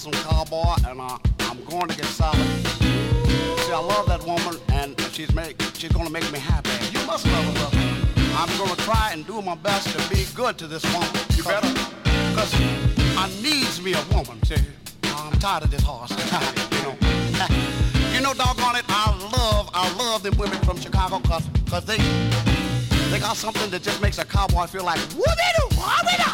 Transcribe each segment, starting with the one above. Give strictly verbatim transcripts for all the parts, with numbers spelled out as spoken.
some cowboy, and uh, I'm going to get solid. See, I love that woman, and she's make, she's going to make me happy. You must love her, love her. I'm going to try and do my best to be good to this woman. You better. Because I needs me a woman, see. I'm tired of this horse, you know. You know, doggone it, I love, I love them women from Chicago, because cause they, they got something that just makes a cowboy feel like, whoop-de-doo, whoop-de-doo.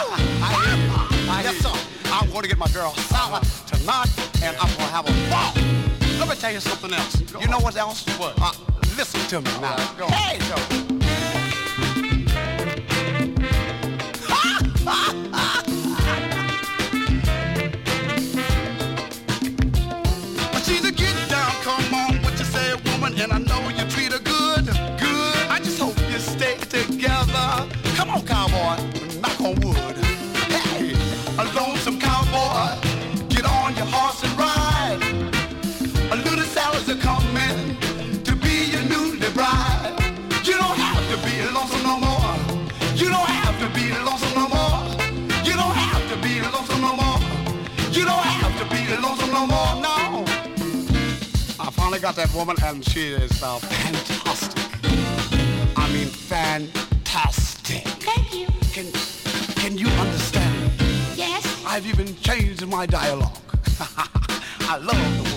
I guess so. I'm going to get my girl solid tonight, and I'm going to have a ball. Let me tell you something else. You know what else? What? Uh, listen to me now. Right, go. Hey, go. But she's a get down, come on, what you say, woman, and I know you treat her good, good. I just hope you stay together. Come on, cowboy, knock on wood. Hey, a lonesome cowboy, get on your horse and ride. A little Sally's a coming to be your newly bride. You don't have to be lonesome no more. You don't have to be lonesome no more. You don't have to be lonesome no more. You don't have to be lonesome no more, no. I finally got that woman, and she is uh, fantastic. I mean, fantastic. Thank you. Can, can you understand? Yes. I've even changed my dialogue. I love the